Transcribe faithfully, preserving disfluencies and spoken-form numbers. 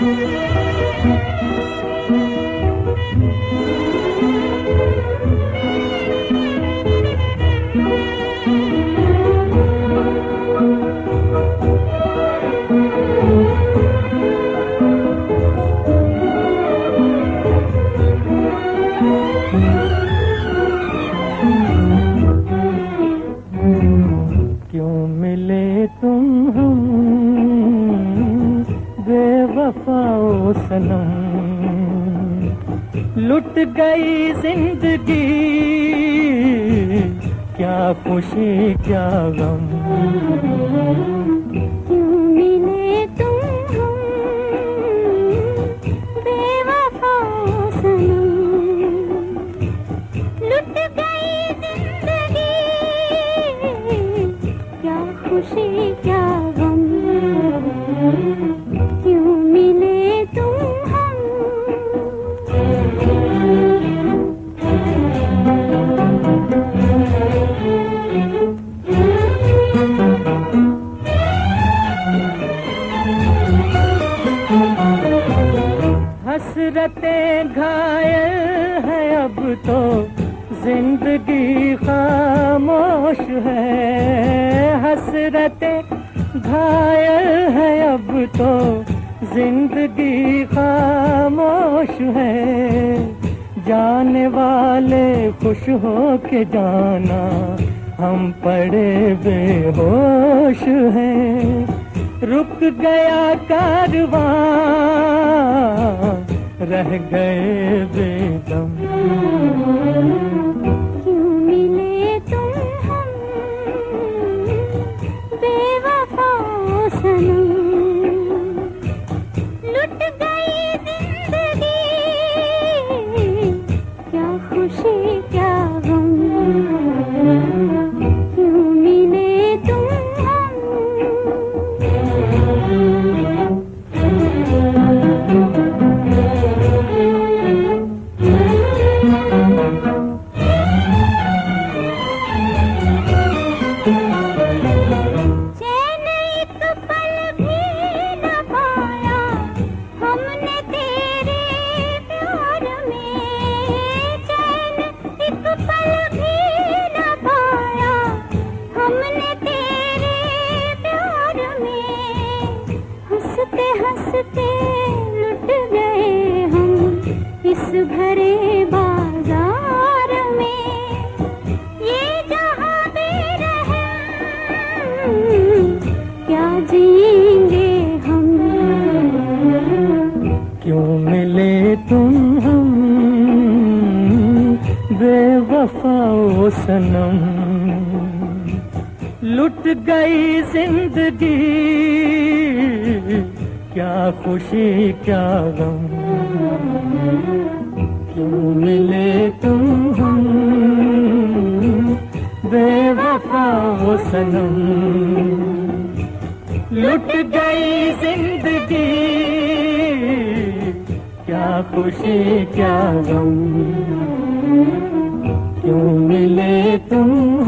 क्यों मिले तुम हम बेवफाओ सनम, लुट गई जिंदगी क्या खुशी क्या गम। क्यों मिले तुम हम बेवफाओ सनम, लुट गई जिंदगी क्या खुशी क्या गम। क्यों मिले तुम हम। हसरतें घायल है अब तो जिंदगी खामोश है। हसरतें घायल है अब तो जिंदगी खामोश है। जाने वाले खुश हो के जाना, हम पड़े बेहोश हैं। रुक गया कारवां, रह गए बेदम। क्यों मिले तुम हम बेवफाओ सनम, लुट गई जिंदगी क्या खुशी क्या गम। क्यों मिले तुम हम। चैन एक पल भी न पाया हमने तेरे प्यार में। चैन एक पल भी न पाया हमने तेरे प्यार में। हंसते हंसते लुट गए हम इस भरे बाजार में। ये जहां बेरहम क्या जिएंगे हम। क्यों मिले तुम हम बेवफाओ सनम, लुट गई जिंदगी क्या खुशी क्या गम। क्यों मिले तुम हम बेवफाओ सनम, लुट गई जिंदगी क्या खुशी क्या गम। क्यों मिले तुम